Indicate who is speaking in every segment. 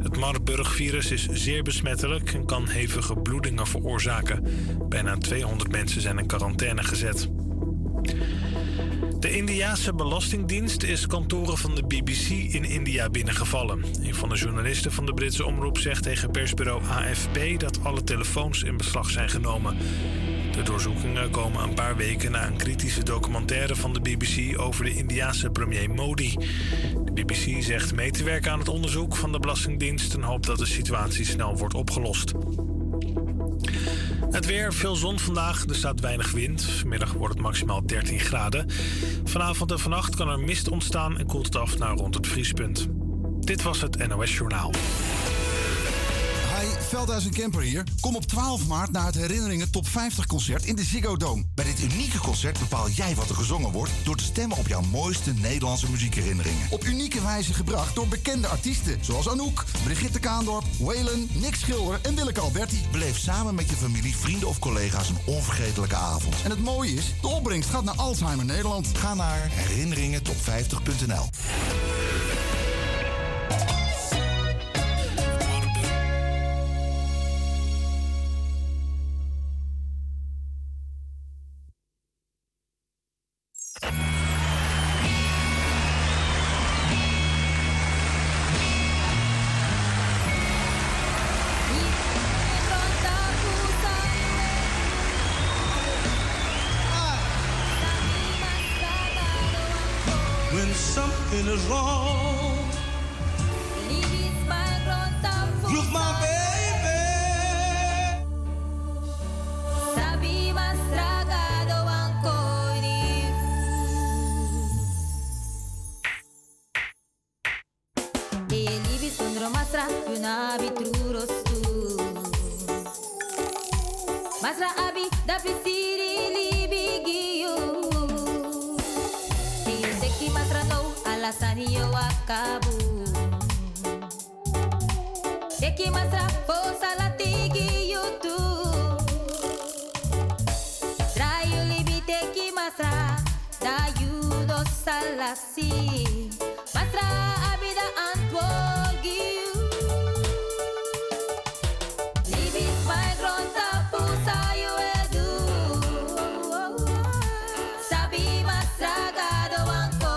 Speaker 1: Het Marburg-virus is zeer besmettelijk en kan hevige bloedingen veroorzaken. Bijna 200 mensen zijn in quarantaine gezet. De Indiase Belastingdienst is kantoren van de BBC in India binnengevallen. Een van de journalisten van de Britse omroep zegt tegen persbureau AFP dat alle telefoons in beslag zijn genomen. De doorzoekingen komen een paar weken na een kritische documentaire van de BBC over de Indiase premier Modi. De BBC zegt mee te werken aan het onderzoek van de Belastingdienst en hoopt dat de situatie snel wordt opgelost. Het weer, veel zon vandaag, er staat weinig wind. Vanmiddag wordt het maximaal 13 graden. Vanavond en vannacht kan er mist ontstaan en koelt het af naar rond het vriespunt. Dit was het NOS Journaal.
Speaker 2: Hi, Veldhuis en Kemper hier. Kom op 12 maart naar het Herinneringen Top 50 concert in de Ziggo Dome. Bij dit unieke concert bepaal jij wat er gezongen wordt door te stemmen op jouw mooiste Nederlandse muziekherinneringen. Op unieke wijze gebracht door bekende artiesten zoals Anouk, Brigitte Kaandorp, Waylon, Nick Schilder en Willeke Alberti. Beleef samen met je familie, vrienden of collega's een onvergetelijke avond. En het mooie is, de opbrengst gaat naar Alzheimer Nederland. Ga naar herinneringentop50.nl.
Speaker 3: Something is wrong with my baby.
Speaker 4: Sabi mas tragado ang coin. E libi sundro masra yuna bitruros tu. Masra abi da pisiri libi giyu. Alasan yo akabu Deki masra fosa latigi yutu Trayo libi teki masra Da yudo salasi Masra abida antwogiu Libis my gronta pusa yo edu Sabi masra gado anko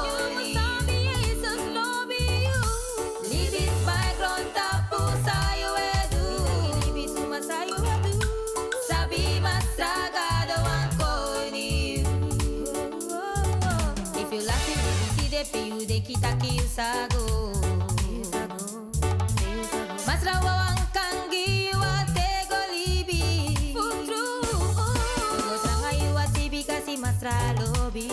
Speaker 4: Taki usago Masra wawang kangi wate golibi Futru Ugo trangayu watibi kasi masra lobi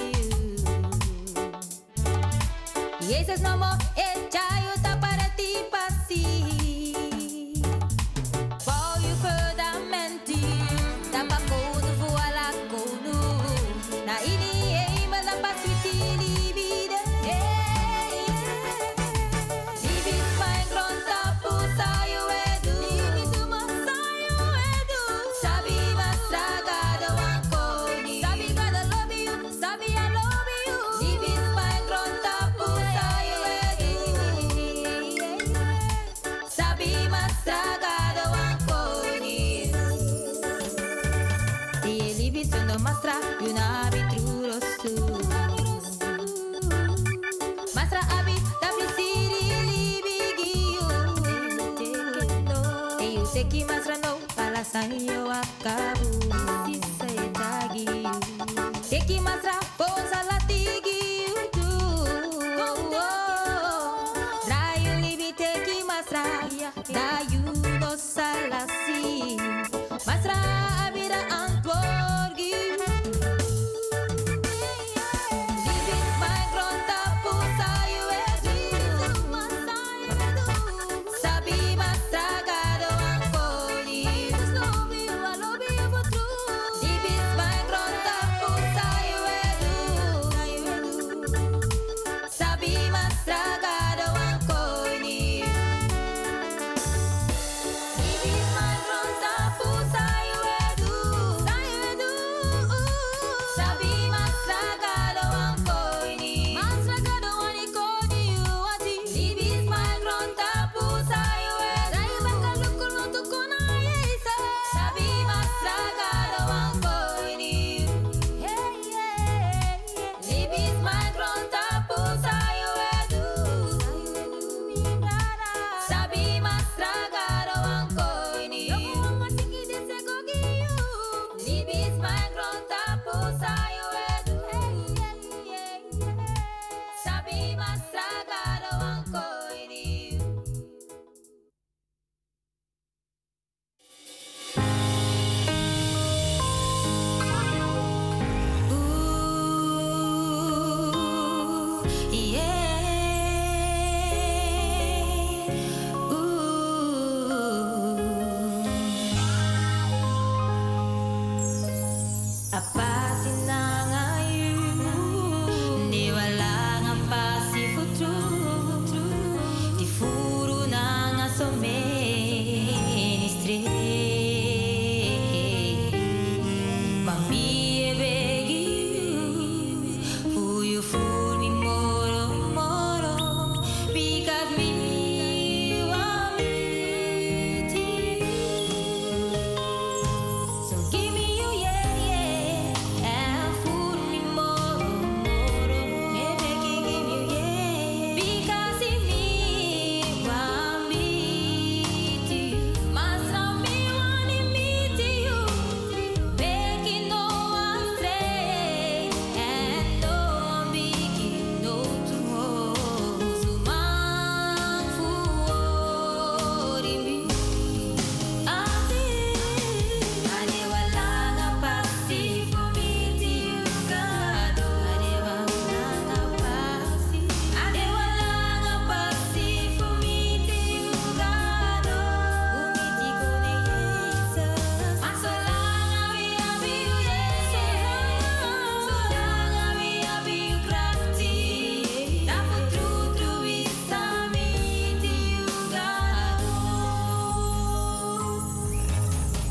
Speaker 4: Yeses no mo echayo taparati pasi For you fundamenti Tapakono fuala kono Na ini eima na paswiti libide Seki masra no alasan yo akabu Sisa tagi Seki masra posa latigi tu Drayu libi teki masra Dayu no salasi Masra abira antworgi Pusa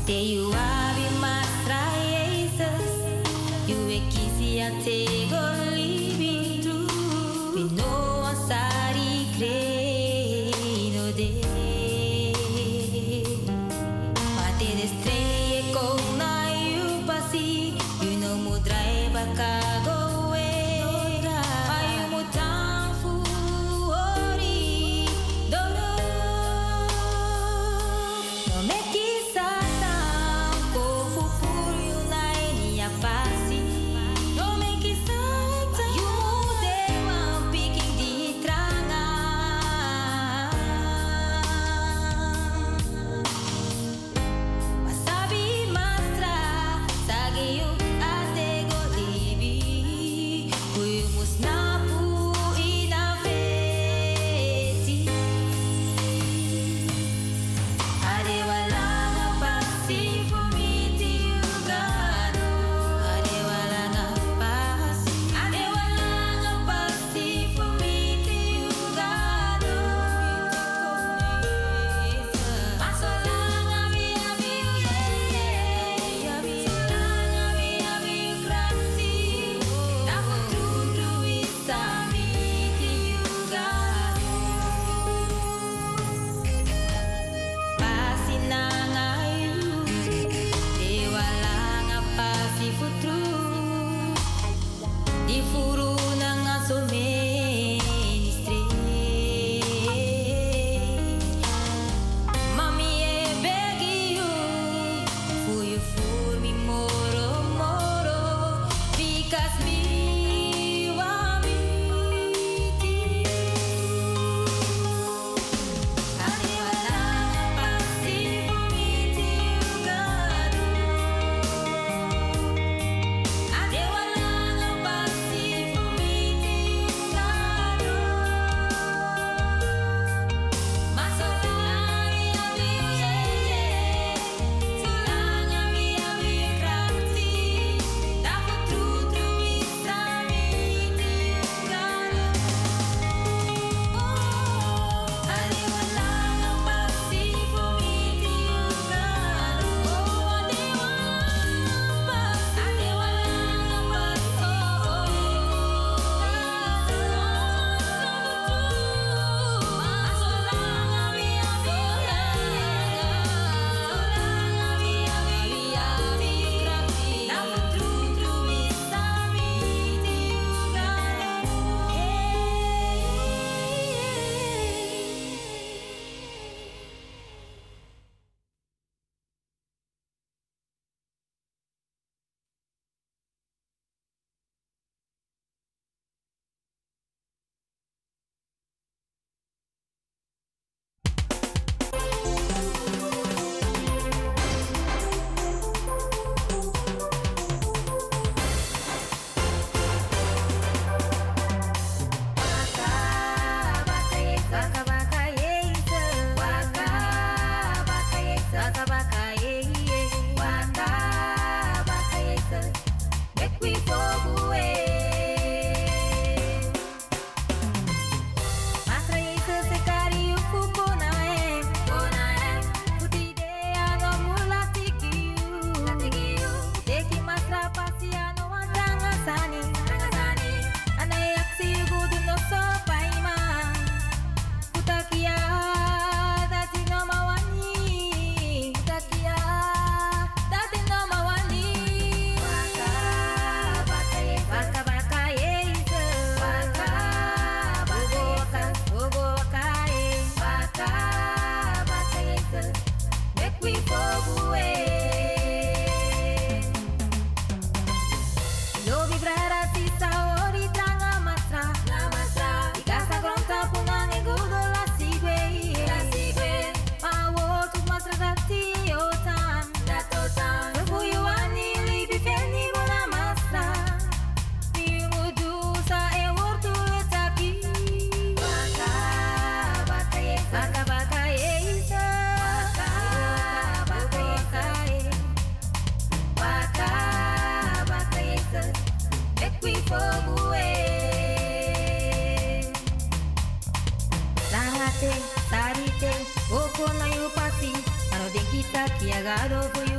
Speaker 4: Sarite, oko no yupasi, ano den kita kiagado for you.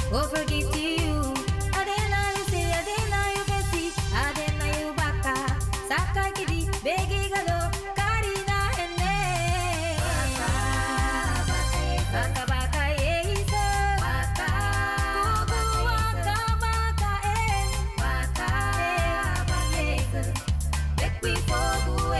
Speaker 4: Oh, forgive you. Adena you say, Adena you fancy, Adena you baka. Sakai kidi, begi gado, karina ene. Baka baka yeise. Baka. Kugu waka baka Baka yeise. Make we fogu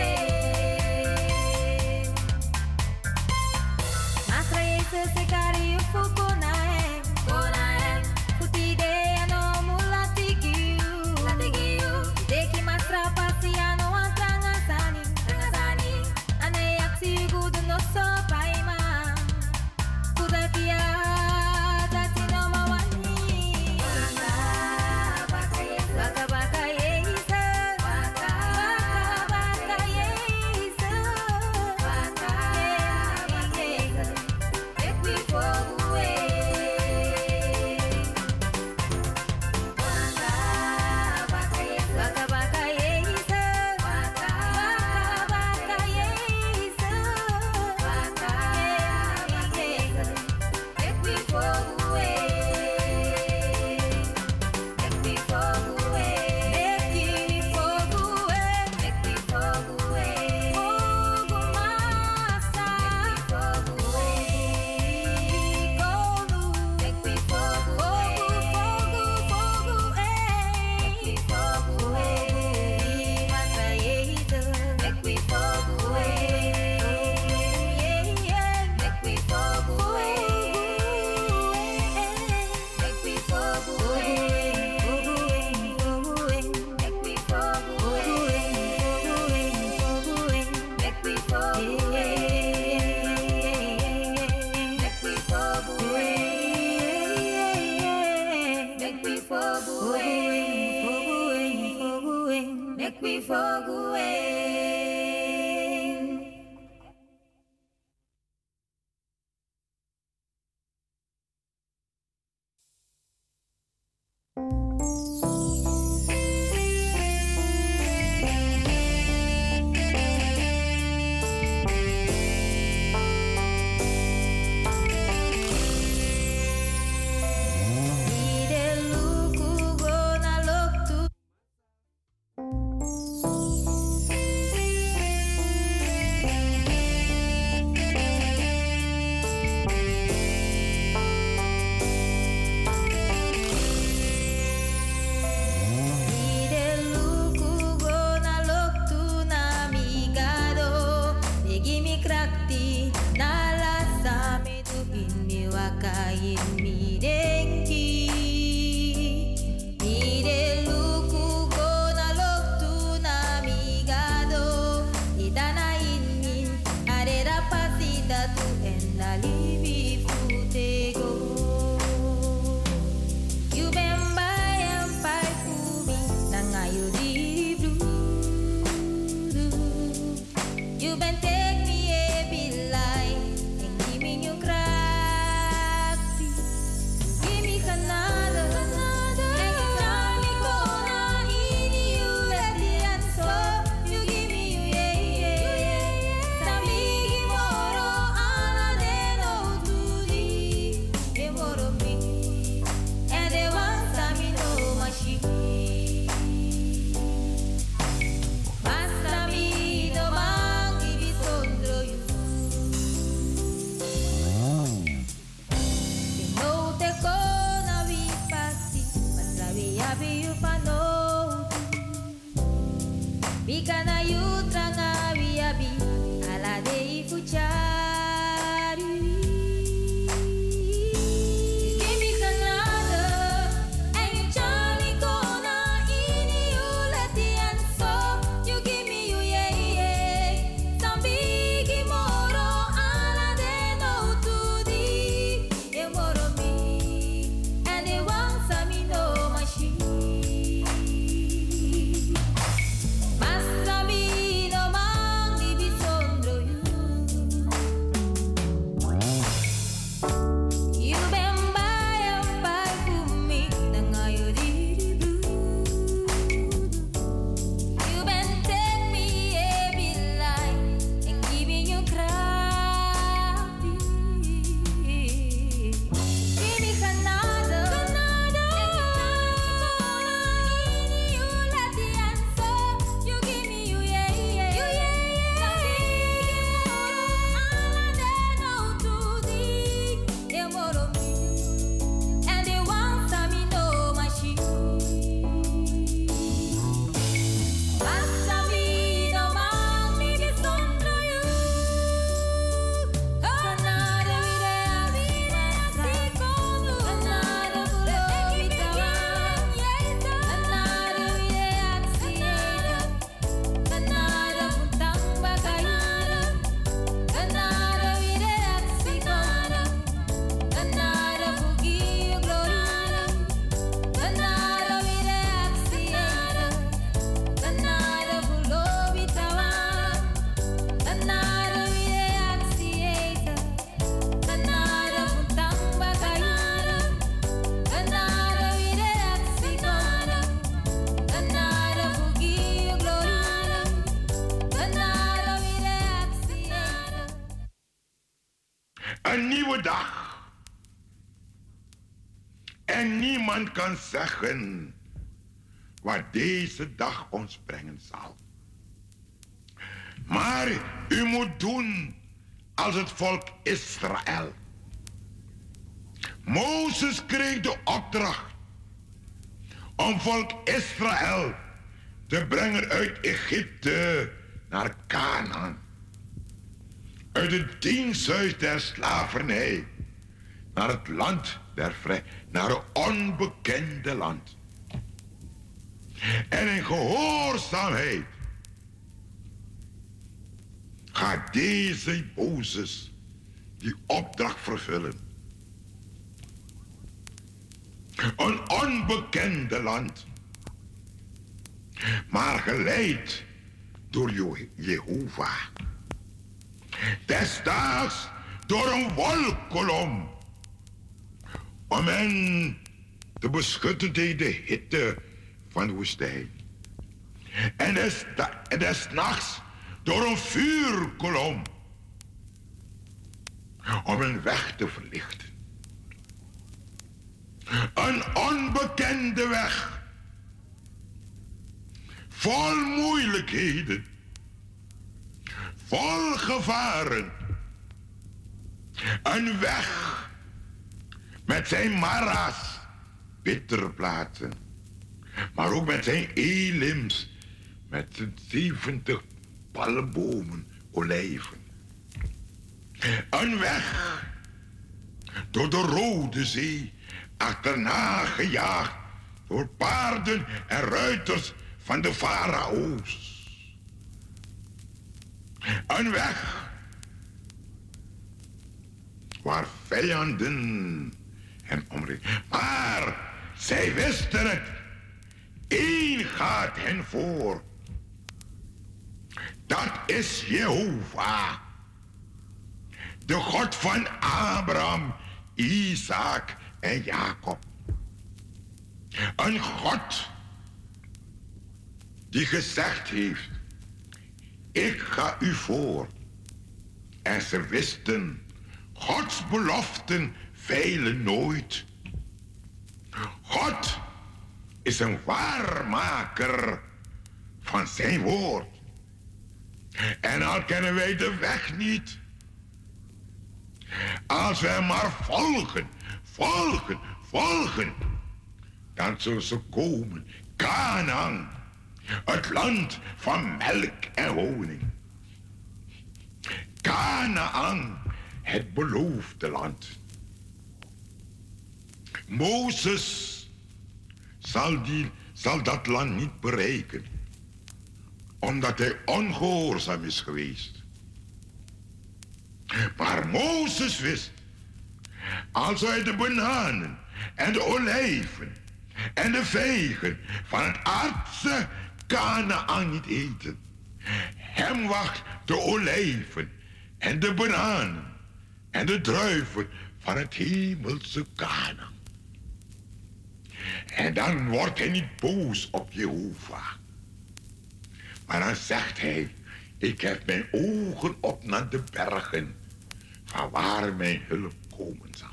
Speaker 4: Masra yeise se kari ufuko nae. Konae. Futide ano mulatigiu. Latigiu. Deki masra pasiano antangasani. Tangasani. Ane yaksi gudu no so paima. Kudakia dati no mawani. Baka baka yeise. Baka baka yeise. Baka baka yeise. Baka yeise. Make we fogu Baka baka yeise. Baka baka yeise. Baka yeise. Make we fogu Make we fogu Make we fogu Make we fogu Fogu masa. Make we fogu Golu. Make we fogu Fogu Make we fogu Masa yeise. Make we fogu Make we fogu Make we fogu Make we fogu Make we fogu Make we fogu Make we fogu Make we fogu You been take me a bit line and give me new crack.
Speaker 5: Een nieuwe dag. En niemand kan zeggen wat deze dag ons brengen zal. Maar u moet doen als het volk Israël. Mozes kreeg de opdracht om volk Israël te brengen uit Egypte naar Canaan. Uit het diensthuis der slavernij naar het land der vrij, naar het onbekende land. En in gehoorzaamheid gaat deze Mozes die opdracht vervullen. Een onbekende land, maar geleid door Jehovah. Desdaags door een wolkolom, om hen te beschutten tegen de hitte van de woestijn. En des nachts door een vuurkolom, om een weg te verlichten. Een onbekende weg, vol moeilijkheden, vol gevaren. Een weg met zijn mara's, bitterplaten, maar ook met zijn elims, met zijn 70 palmbomen, olijven. Een weg door de Rode Zee, achterna gejaagd door paarden en ruiters van de farao's. Een weg waar vijanden hem omringen. Maar zij wisten het. Eén gaat hen voor. Dat is Jehovah. De God van Abraham, Isaac en Jacob. Een God die gezegd heeft: ik ga u voor. En ze wisten, Gods beloften feilen nooit. God is een waarmaker van zijn woord. En al kennen wij de weg niet, als wij maar volgen, dan zullen ze komen. Canaan, het land van melk en honing. Canaan, het beloofde land. Mozes zal dat land niet bereiken, omdat hij ongehoorzaam is geweest. Maar Mozes wist, als hij de bananen en de olijven en de vijgen van het aardse Kanaan niet eten, hem wacht de olijven en de bananen en de druiven van het hemelse Kanaan. En dan wordt hij niet boos op Jehovah. Maar dan zegt hij: ik heb mijn ogen op naar de bergen, van waar mijn hulp komen zal.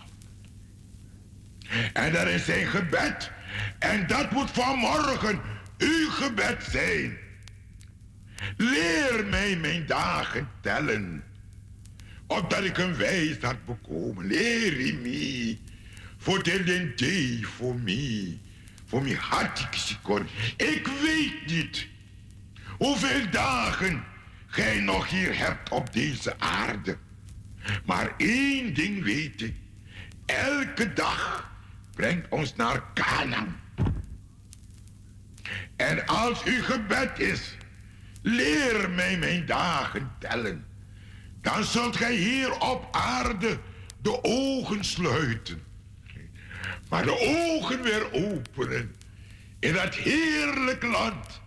Speaker 5: En dat is zijn gebed. En dat moet vanmorgen uw gebed zijn. Leer mij mijn dagen tellen, opdat ik een wijsheid bekomen. Leer me, voor de day voor mij. Voor mij had ik sikon. Ik weet niet hoeveel dagen gij nog hier hebt op deze aarde. Maar één ding weet ik. Elke dag brengt ons naar Canaan. En als uw gebed is: leer mij mijn dagen tellen, dan zult gij hier op aarde de ogen sluiten, maar de ogen weer openen in dat heerlijk land,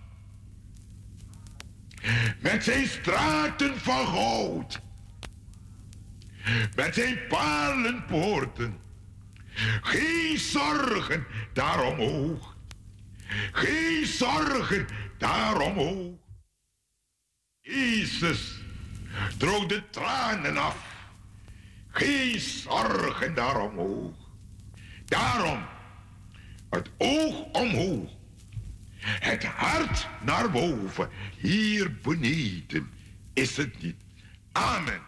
Speaker 5: met zijn straten van goud, met zijn paarlenpoorten. Geen zorgen daaromhoog, geen zorgen daaromhoog. Jezus droog de tranen af. Geen zorgen daaromhoog. Daarom, het oog omhoog. Het hart naar boven. Hier beneden is het niet. Amen.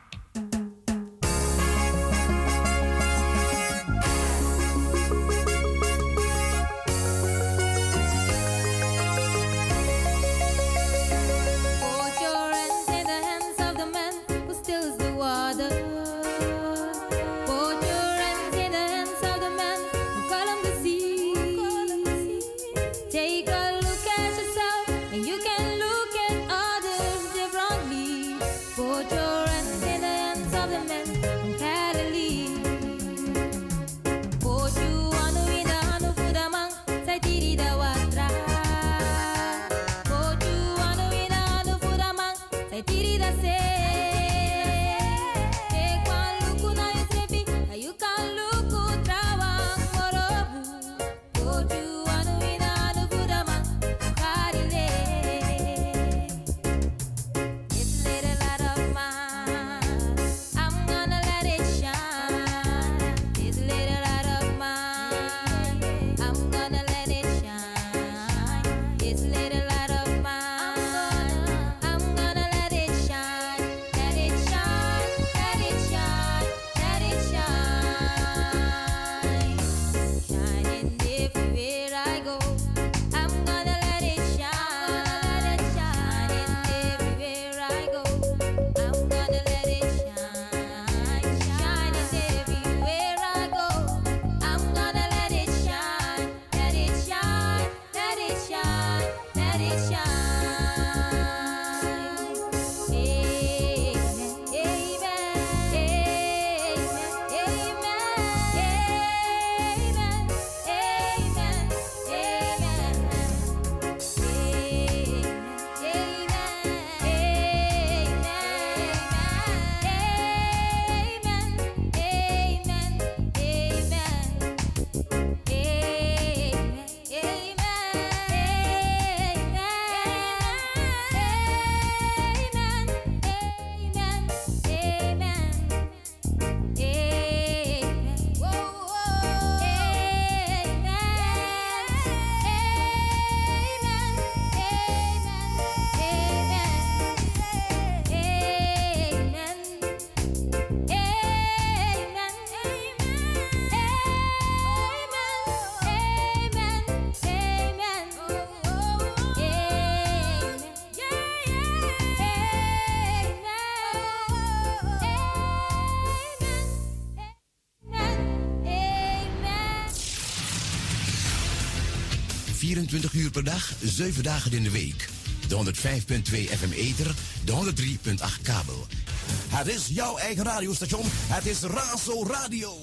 Speaker 6: Uur per dag, 7 dagen in de week. De 105.2 FM ether, de 103.8 kabel. Het is jouw eigen radiostation. Het is Razo Radio.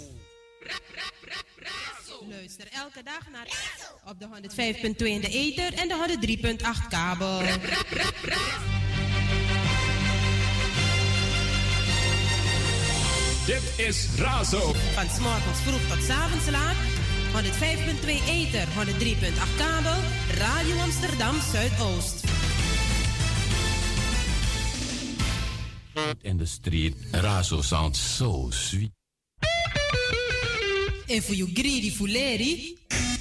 Speaker 7: Luister elke dag naar op de 105.2 in de ether en de 103.8 kabel.
Speaker 8: Dit is Razo.
Speaker 7: Van 's morgens vroeg tot 's avonds laat. 105.2 ether, 103.8 kabel, Radio Amsterdam Zuidoost.
Speaker 8: In the street, Razo sounds so sweet.
Speaker 7: En voor you greedy fuleri,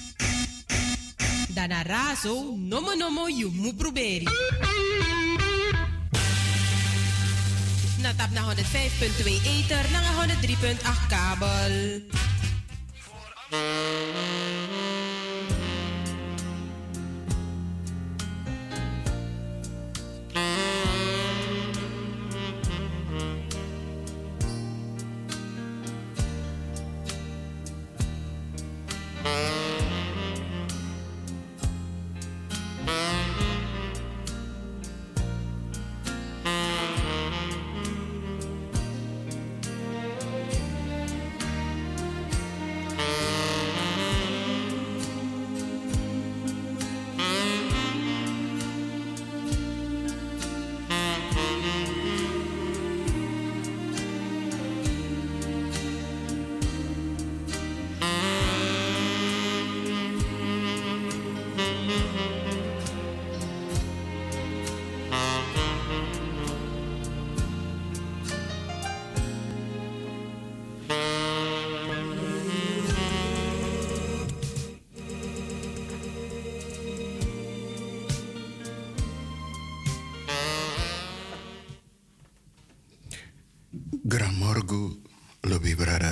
Speaker 7: dan a Razo, nomo you moet proberen. Na tap na 105.2 ether, na 103.8 kabel.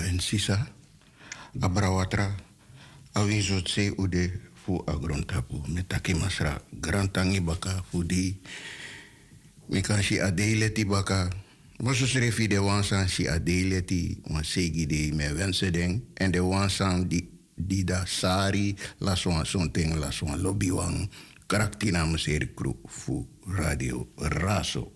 Speaker 9: en Sisa, Abrawatra, Awizo Tse Ude fu Agrontapu, Metaki Masra, Grantangi Baka, Fudi, Mikanshi Adeleti Baka, Mosus Refi de Wansan si Adeleti, Wansegi de me wensen en de Wansan die da Sari, la Swan Sonting, la Swan Lobbywan, Karaktina Meseri Crew fu Radio Raso.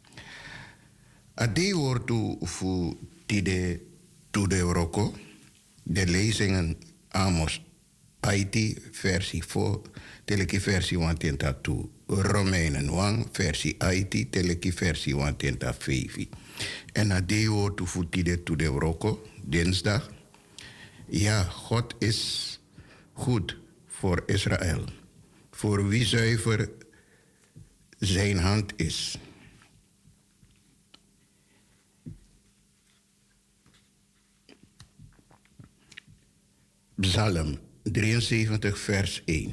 Speaker 9: Ade woordu fu tide Tude Roko, de lezingen Amos Haiti versie 4, teleki versie 1 Romeinen 1 versie Haiti, teleki versie 1 En ade woordu fu tide Tude Roko, dinsdag. Ja, God is goed voor Israël, voor wie zuiver zijn hand is. Psalm 73, vers 1.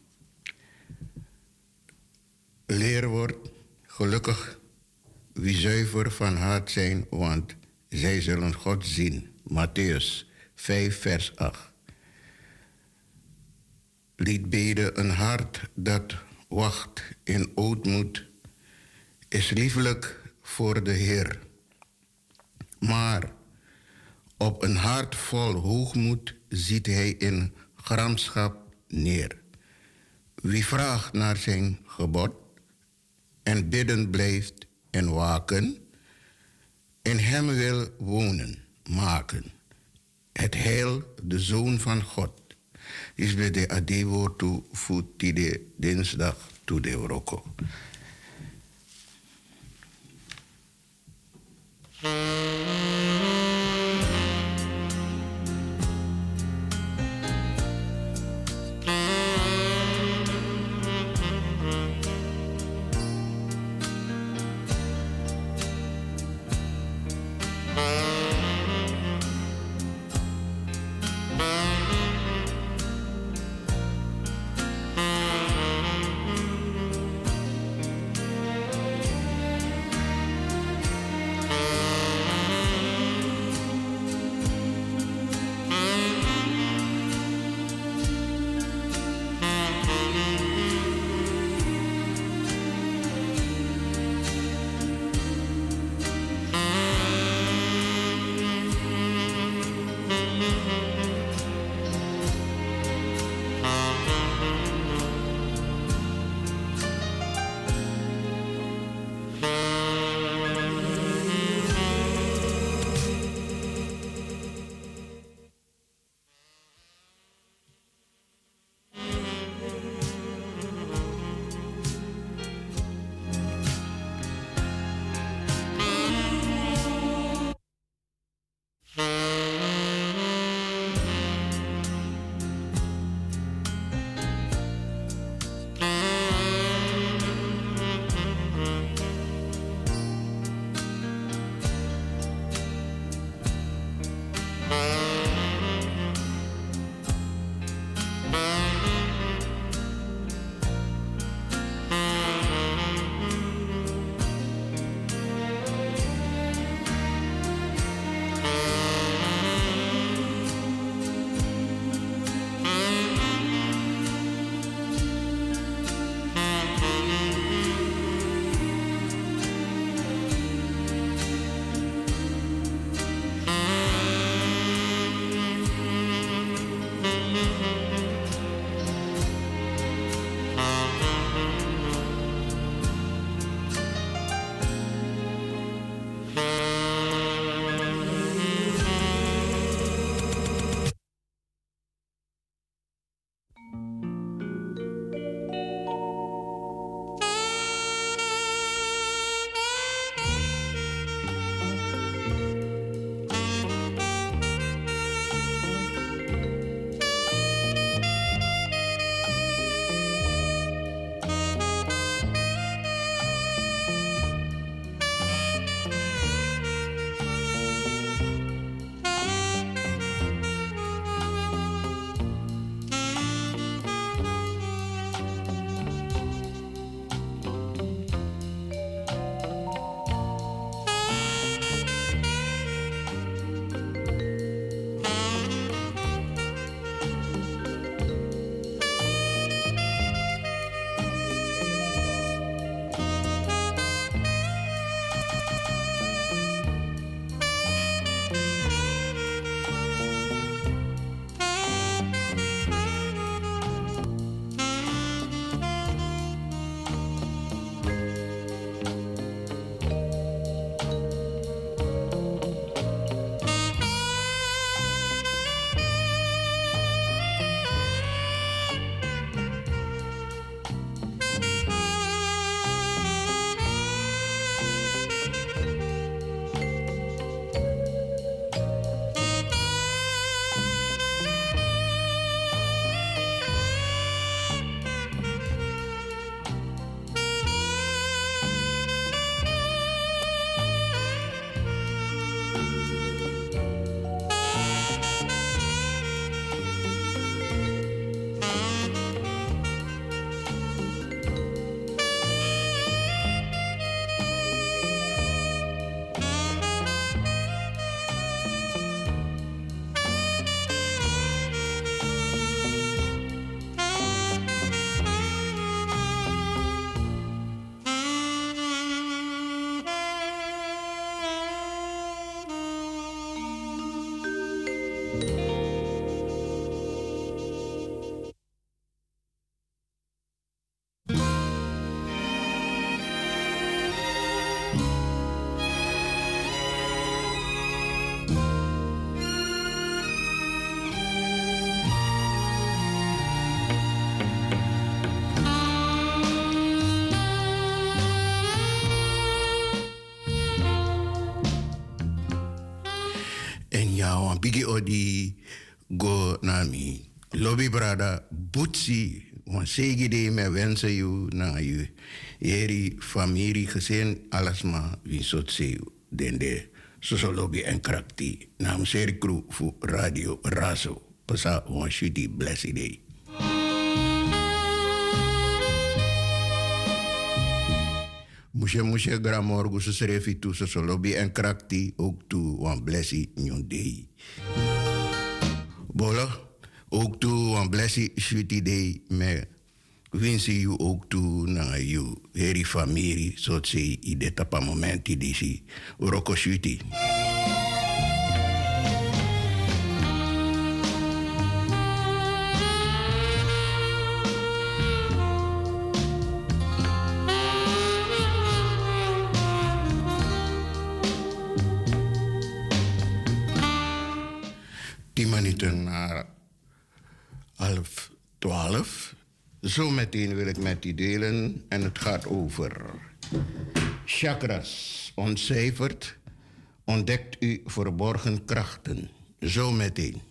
Speaker 9: Leerwoord, gelukkig wie zuiver van hart zijn, want zij zullen God zien. Matthäus 5, vers 8. Liedbede, een hart dat wacht in ootmoed, is liefelijk voor de Heer. Maar op een hart vol hoogmoed ziet hij in gramschap neer. Wie vraagt naar zijn gebod en bidden blijft en waken, in hem wil wonen, maken. Het heil, de Zoon van God, is bij de adewo toe voet die de dinsdag toe de Roko. Bigi odi go nami. Lobby brada butsi. Want segi de me wensen you na you. Eri familie gezin alasma wie sot see dende. Soso lobby en krakti. Nam seri crew fu radio Razo. Pasa wan shuti blessed day. Mushe gramor gu se serefi tu soso lobby en krakti ook tu wan blessed new day. Bola, ook toe een blessing sweetie day me winsi you ook toe na you heri familie so say i de tapa momenti disi uroko sweetie. Minuten naar 11:30. Zo meteen wil ik met u delen en het gaat over chakras. Ontcijferd, ontdekt u verborgen krachten. Zo meteen.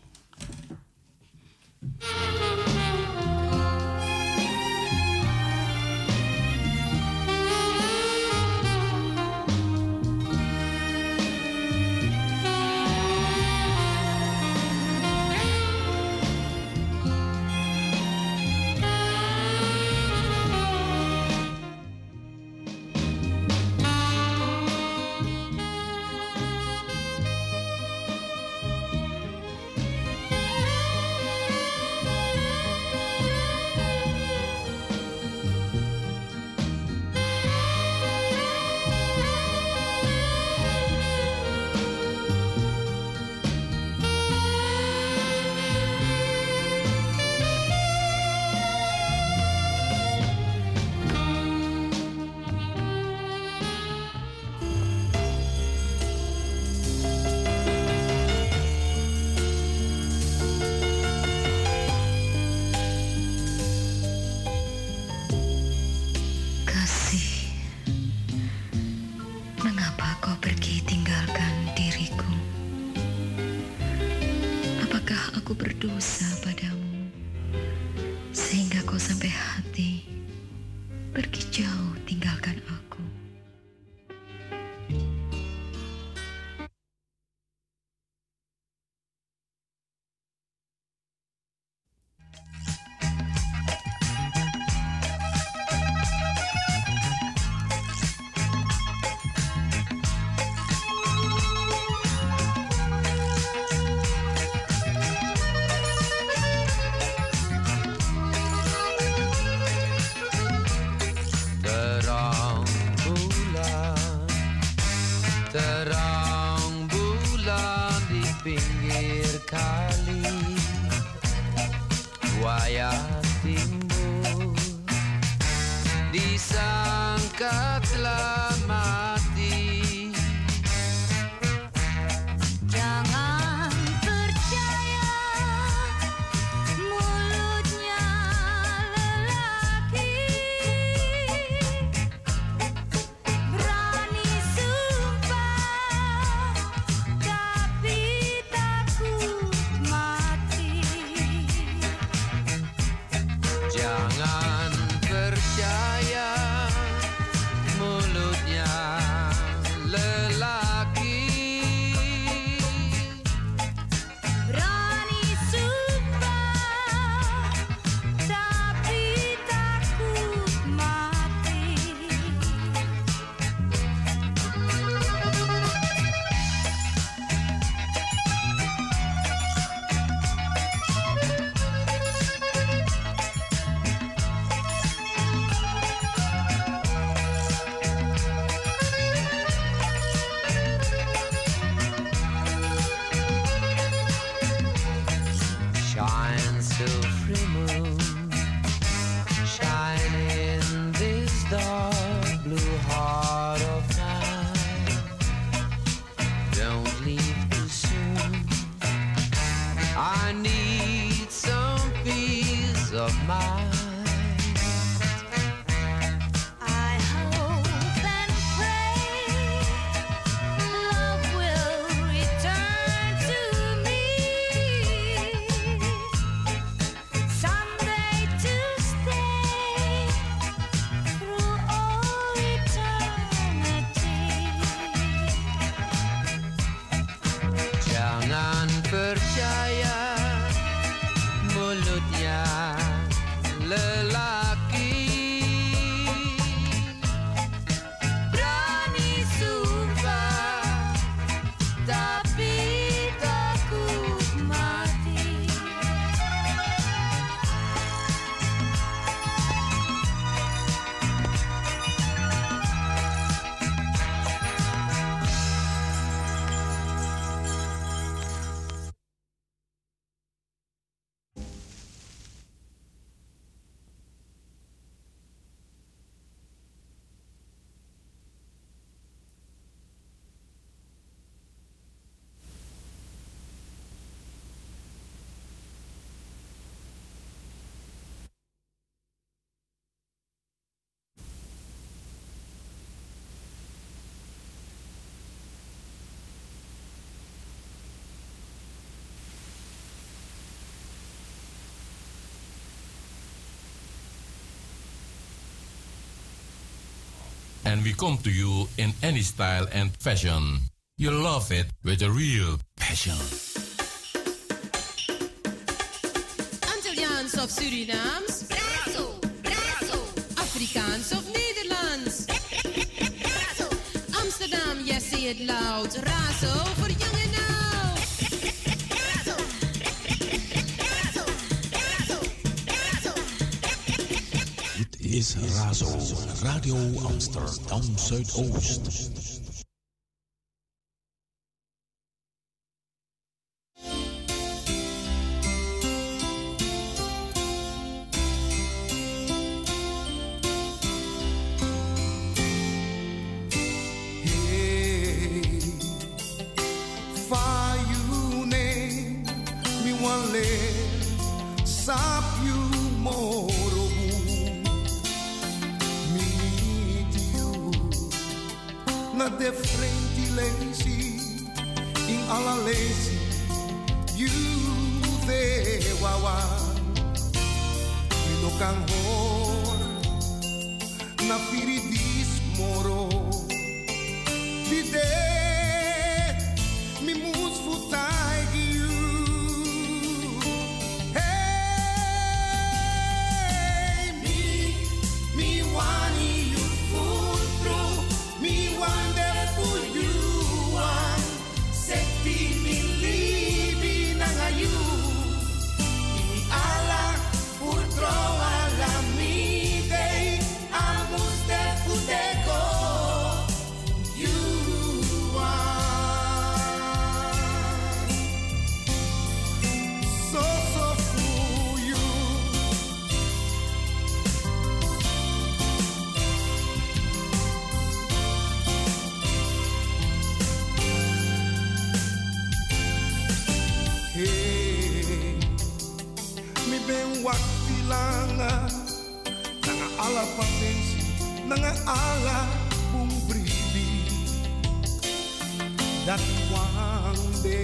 Speaker 10: Jangan percaya I need some peace of mind.
Speaker 8: And we come to you in any style and fashion. You love it with a real passion.
Speaker 7: Antilliaans of Surinaams?
Speaker 3: Razo, razo.
Speaker 7: Afrikaans of Nederlands?
Speaker 3: Razo.
Speaker 7: Amsterdam, yes, say it loud. Razo for young and oud.
Speaker 3: Razo. Razo, razo, razo.
Speaker 11: Dit is Razo, Radio Amsterdam Zuidoost.
Speaker 12: De frente lazy in alla lazy you the wawa mi no kan hor na firidis moro di de mi mus futai you hey me wani you futro me wande alla paciência, nanga ala bung bribi, dat wande,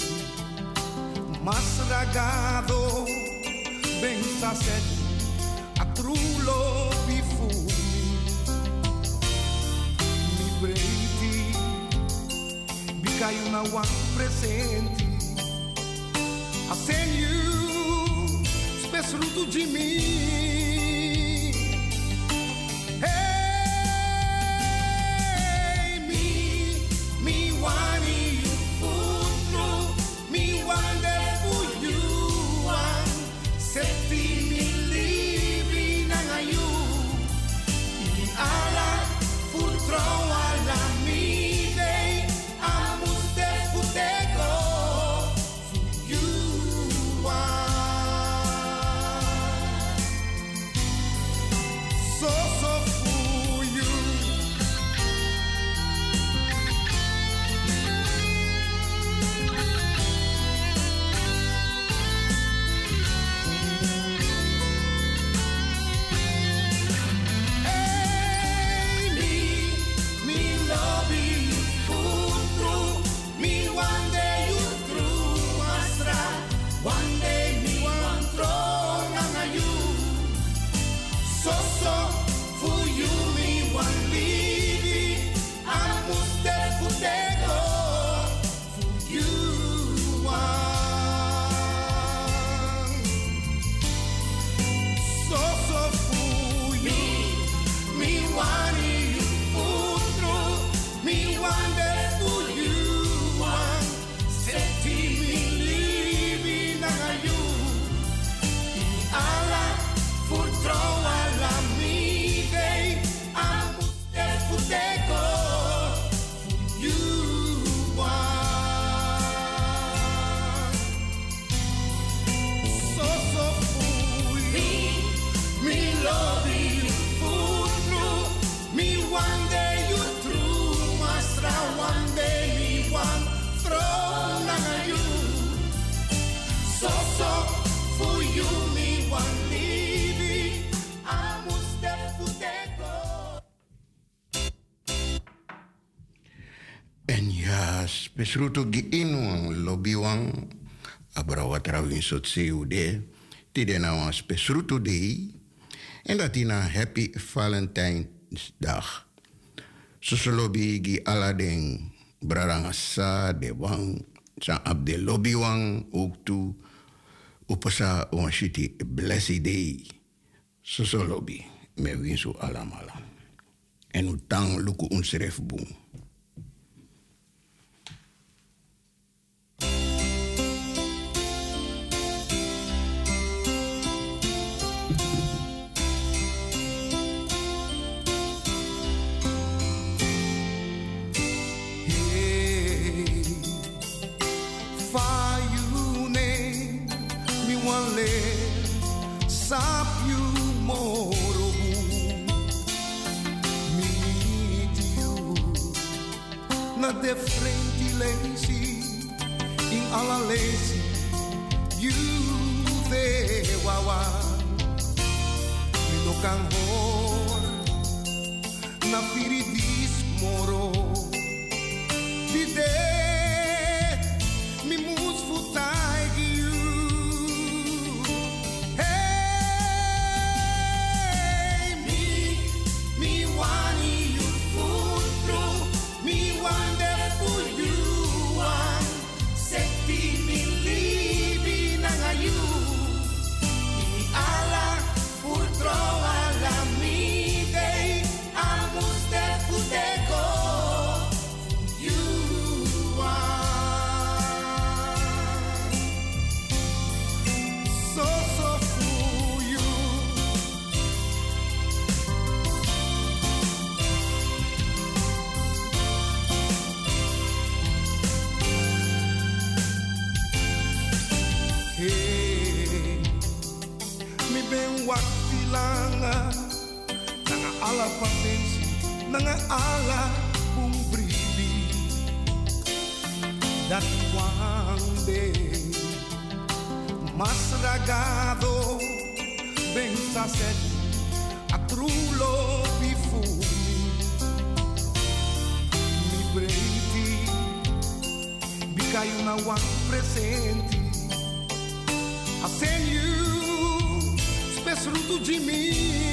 Speaker 12: mas ragado, bem saset, atrulo bifumi, mi breiti, bicaio na wan presente, assim you, spesruto de mim.
Speaker 9: spesruto gi inu lobby wang abrawatra win sot CUD. Tide na wan spesruto day. En dat ina Happy Valentine's Dag. Soso lobby gi alading brarangasa de wang. Sa abde lobby wang ook toe. Upasa wan shiti blessed day. Soso lobby. Me winsu alamala. En utang luku unsref boom.
Speaker 12: Sap you moro meet you na de frente lazy in alla lazy you de wawa mi no kan hor na firidis moro di de mi mus futai you ala paciência, nanga ala bung bribi, dat wande, mas ragado, bem saset, atrulo bifumi, mi breiti, bicaio na wan presente, asen you, spesruto de mim.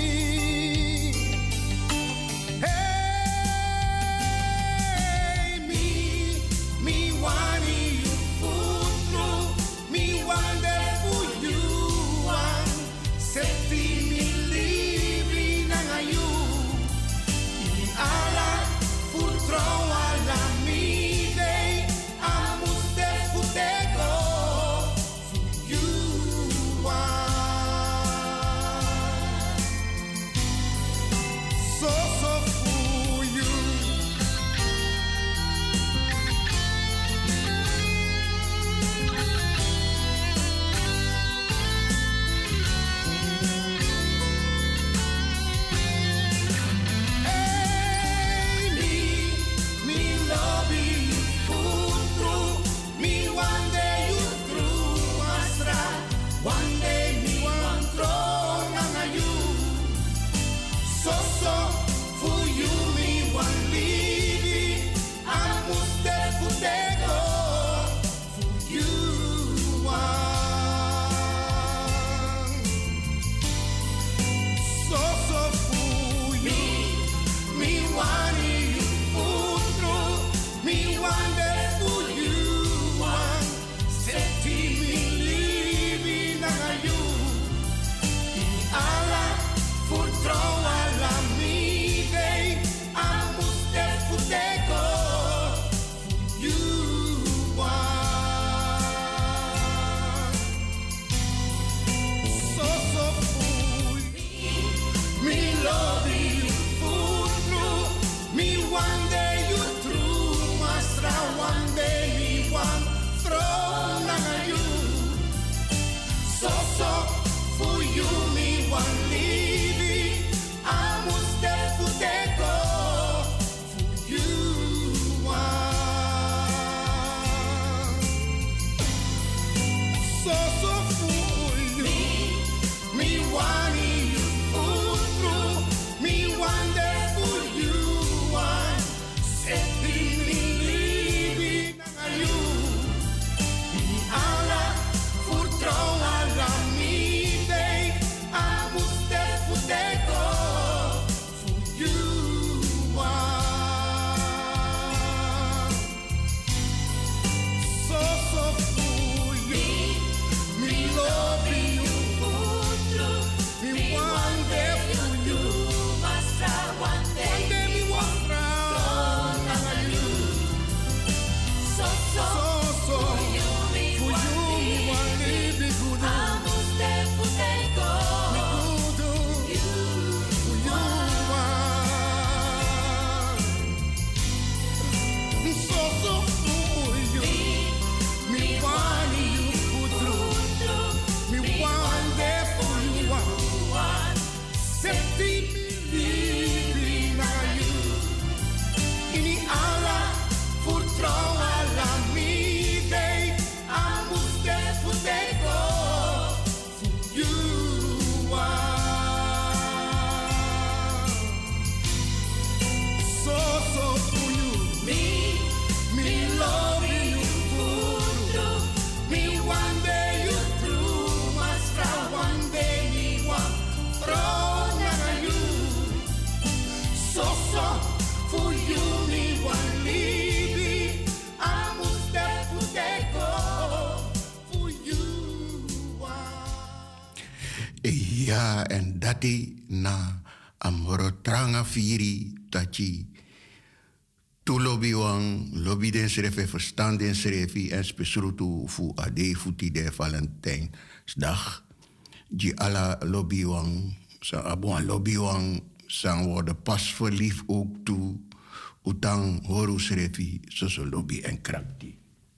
Speaker 9: Ja, en dat na amorotranga firi tachi. Tu lobby wang, lobby den schreef, verstand den schreef, en spesrutu fu ade futi de Valentijnsdag. Die alla lobby wang, sa abon lobby wang, sang worden pas verliefd ook toe. Utang horu schreef, zo lobby en krakti.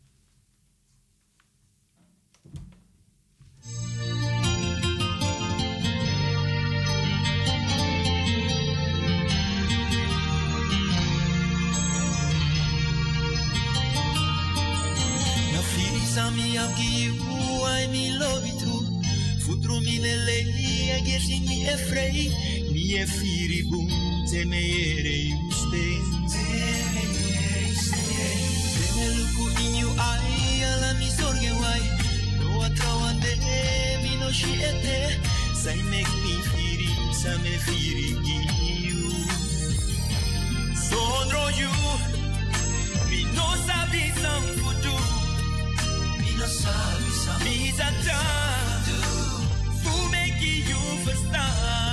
Speaker 13: Sami abgi you, I me love you too. Futru mi lele, I guess in me afraid. Mi e firi boom, te me ere you stay. Te me luku in you eye, ala mi zorge wai. No atrawande, mi no shi ete. Sai make me firi, sa me firi you. So ondro you, mi no sabi sam futu. Mis attentes, vous make you verstaan.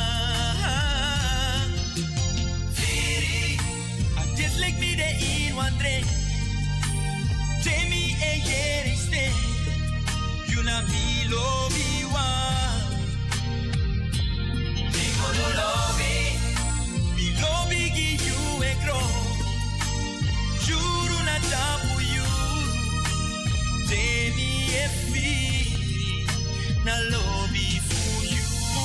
Speaker 13: Firi, I just like me de in one drink. Jamie e yeri stay. You na mi lobby one. Mi kono lobby. Mi lobby gi you e gro. Juru na tapu you. Jamie e firi na lobby for you.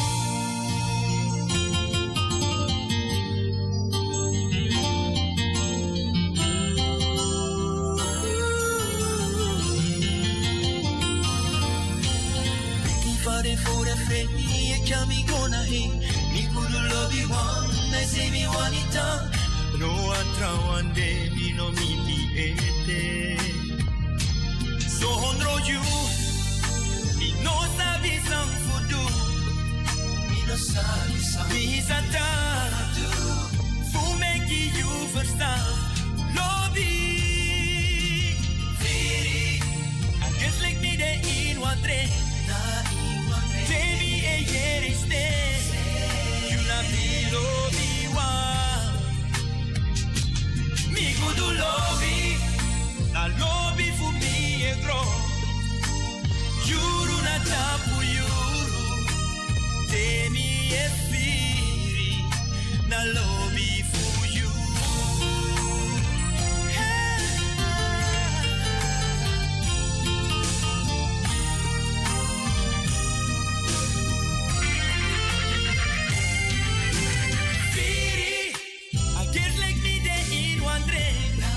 Speaker 13: Biki fare for a friend, e chami gona he. Mi kudu lobby one, I say mi wanita. No atra one day, mi no mi ete. So honro you, mi no sabi sang fudu, mi no sabi sang, mi sata, fu make you verstaan, lobby, firi, I just like me de in one drink, Jamie e yeri stay, you na mi lobby one, mi kudu lobby, na lobby fu mi. Juru na tapu yuru, temi e firi na lobby for you. Firi, I get like me de in one drink.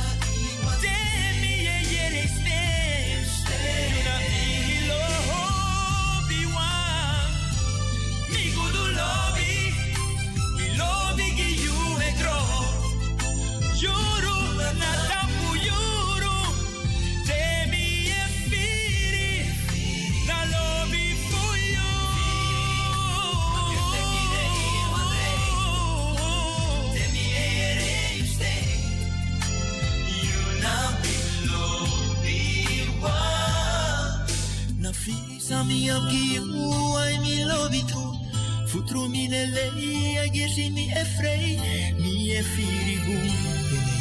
Speaker 13: Sami abgi you, I me love it too. Futru mi lele, I guess in me afraid. Mi e firi boom.